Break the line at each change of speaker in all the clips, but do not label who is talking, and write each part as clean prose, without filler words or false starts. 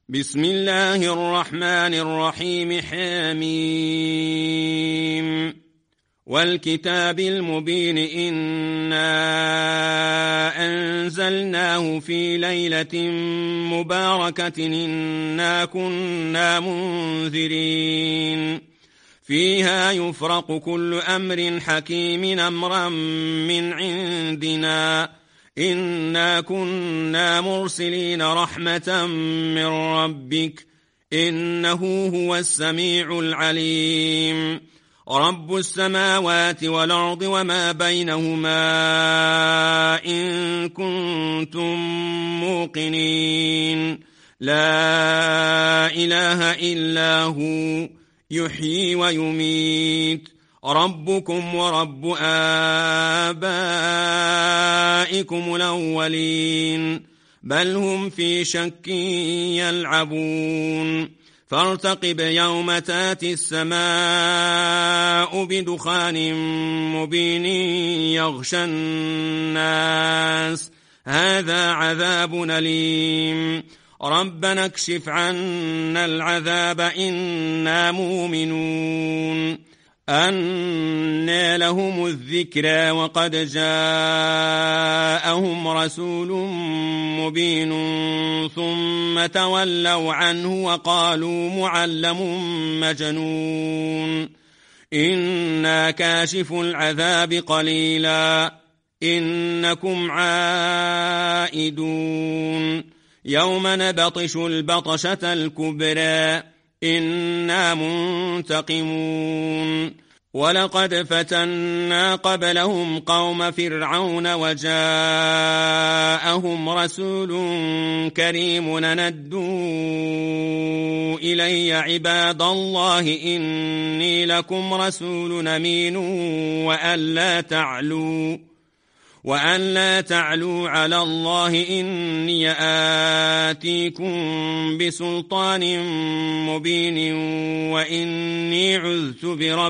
بسم الله الرحمن الرحيم. حميم والكتاب المبين إنا أنزلناه في ليلة مباركة إنا كنا منذرين فيها يفرق كل أمر حكيم أمرا من عندنا إنا كنا مرسلين رحمة من ربك إنه هو السميع العليم. رب السماوات والأرض وما بينهما إن كنتم موقنين لا إله إلا هو يحيي ويميت ربكم ورب آبائكم الأولين بل هم في شك يلعبون فارتقب يوم تاتي السماء بدخان مبين يغشى الناس هذا عذاب أليم ربنا اكشف عنا العذاب إنا مؤمنون. أنى لهم الذكرى وقد جاءهم رسول مبين ثم تولوا عنه وقالوا معلم مجنون إنا كاشف العذاب قليلا إنكم عائدون يوم نبطش البطشة الكبرى إنا منتقمون ولقد فتنا قبلهم قوم فرعون وجاءهم رسول كريم ندوا إلي عباد الله إني لكم رسول أمين وأن لا تعلوا على الله إني آتيكم بسلطان مبين وإني عذت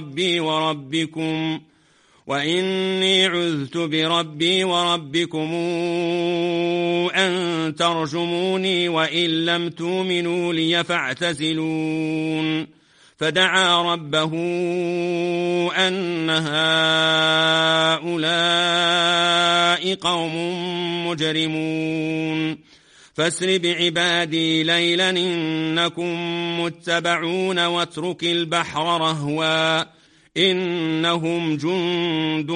بربي وربكم أن ترجموني وإن لم تؤمنوا لي فاعتزلون فدعا ربه أن هؤلاء قوم مجرمون فاسر بعبادي ليلا إنكم متبعون واترك البحر رهوا إنهم جند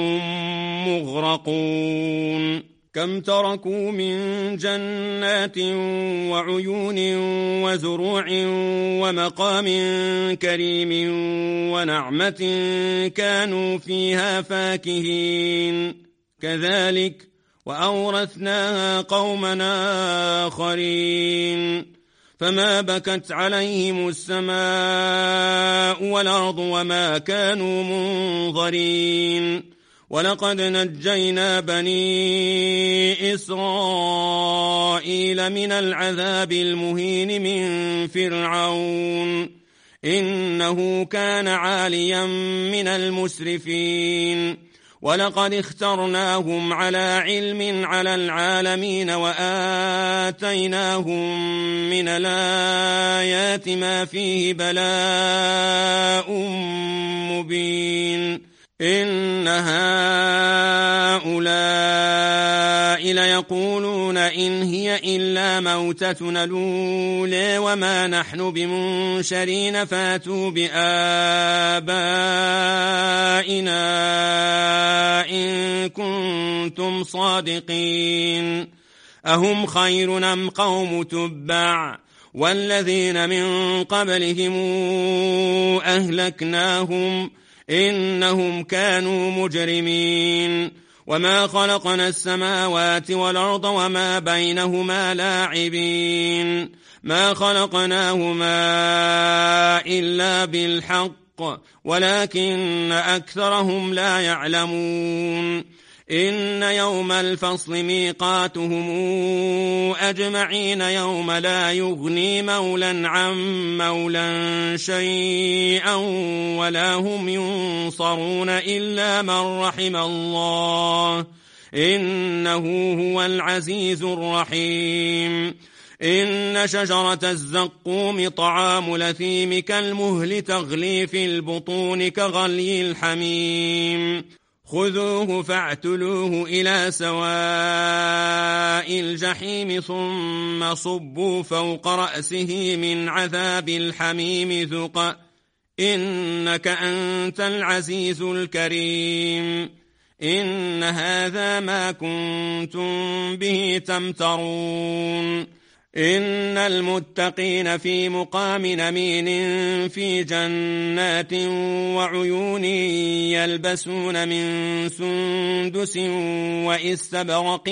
مغرقون كم تركوا من جنات وعيون وزروع ومقام كريم ونعمة كانوا فيها فاكهين كذلك وأورثناها قومنا آخرين فما بكت عليهم السماء والأرض وما كانوا منظرين ولقد نجينا بني إسرائيل من العذاب المهين من فرعون إنه كان عاليا من المسرفين ولقد اخترناهم على علم على العالمين وآتيناهم من الآيات ما فيه بلاء مبين إن هؤلاء ليقولون إن هي إلا موتتنا الأولى وما نحن بمنشرين فاتوا بآبائنا إن كنتم صادقين أهم خير أم قوم تبع والذين من قبلهم أهلكناهم إنهم كانوا مجرمين وما خلقنا السماوات والأرض وما بينهما لاعبين ما خلقناهما إلا بالحق ولكن أكثرهم لا يعلمون إن يوم الفصل ميقاتهم أجمعين يوم لا يغني مولى عن مولى شيئا ولا هم ينصرون إلا من رحم الله إنه هو العزيز الرحيم إن شجرة الزقوم طعام الأثيم كالمهل تغلي في البطون كغلي الحميم خذوه فاعتلوه إلى سواء الجحيم ثم صبوا فوق رأسه من عذاب الحميم ذق إنك أنت العزيز الكريم إن هذا ما كنتم به تمترون إن المتقين في مقام أمين في جنات وعيون يلبسون من سندس واستبرق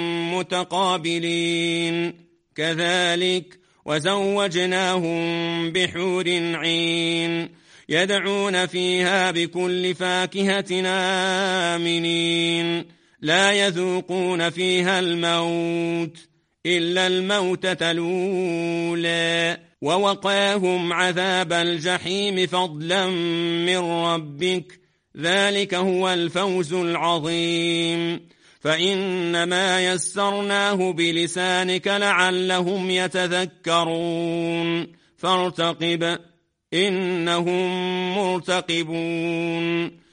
متقابلين كذلك وزوجناهم بحور عين يدعون فيها بكل فاكهة آمنين لا يذوقون فيها الموت إلا الموتة الأولى ووقاهم عذاب الجحيم فضلا من ربك ذلك هو الفوز العظيم فإنما يسرناه بلسانك لعلهم يتذكرون فارتقب إنهم مرتقبون